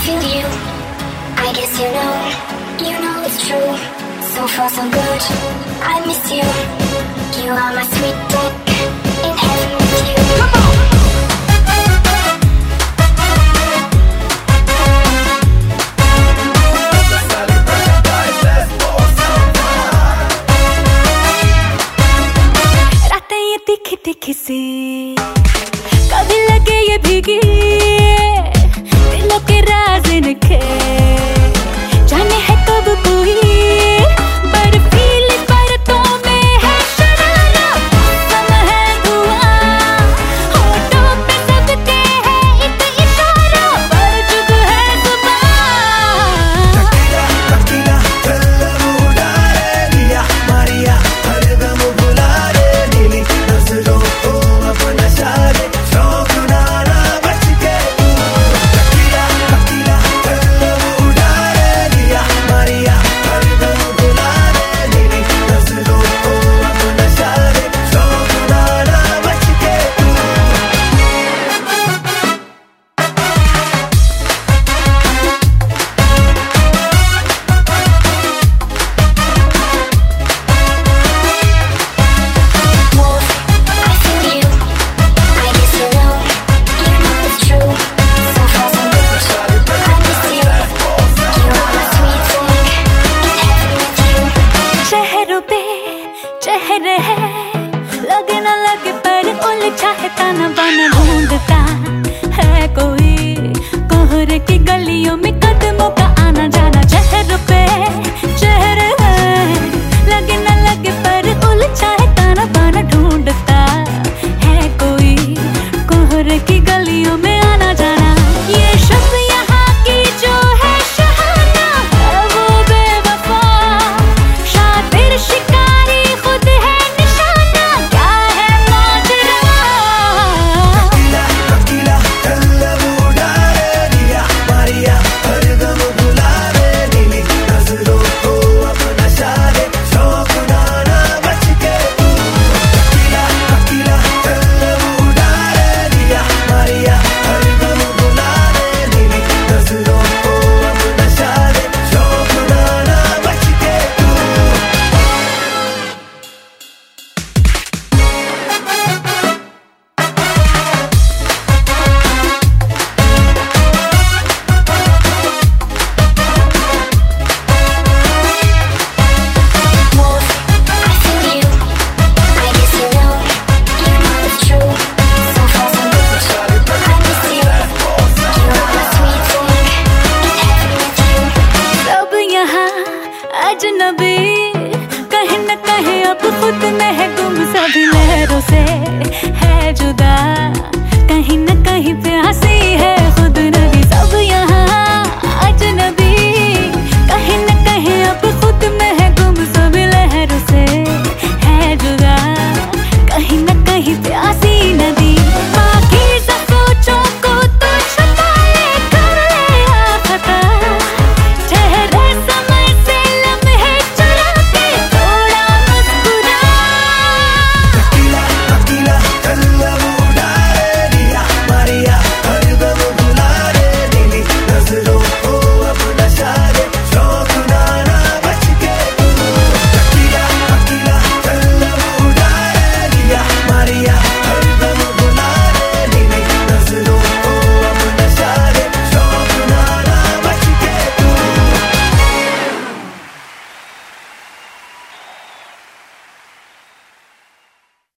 feel you. I guess you know it's true. So far so good, I miss you. You are my sweet dick, in heaven with you. Come on! रातें ये तीखी तीखी सी, कभी लगे ये भीगी, दिलों के राज इनके जाने है कब कोई। बड़ फील परतों में है शरारा, सम है धुआं, होठों पे सबके है एक इशारा, पर चुप है ज़ुबान। टकीला टकीला कल्लम उड़ाए दिया मारिया, हरदम बुला रे नीली नजरों को अपना सारे शौक नाना बच के तू। टकीला टकीला कल्लम उड़ाए दिया मारिया, हरदम बुला रे नीली नजरों को अपना सारे शौक नाना बच के तू। Move, I feel you. I guess you know it's true. So far so good, I miss you. You are my sweet thing, in heaven with you. चेहरों पे चेहरे है, लगे न लगे पर उलझा है ताना बाना, ढूंढता है कोई कोहरे की गलियों में कदमों का आना जाना। चेहरों पे चेहरे है, लगे न लगे पर उलझा है ताना बाना, ढूंढता है कोई कोहरे की गलियों में आना जाना। ये शब्द यहाँ की जो है शहाना, है वो बेवफा, शातिर शिकारी खुद है निशाना, क्या है माजरा। टकीला टकीला कल्लम उड़ाए दिया मारिया, हरदम बुला रे नीली नजरों को अपना सारे शौक नाना बच के तू। टकीला टकीला कल्लम उड़ाए दिया मारिया, हरदम बुला रे नीली नजरों को अपना सारे शौक नाना बच के तू। Move, I feel you. I guess you know it's true. So far so good, I miss you. You are my sweet thing, in heaven with you. सब यहाँ अजनबी, कहीं न कहीं अब खुद में है गुम, सभी लहरों से है जुदा, कहीं न कहीं पे हंसी है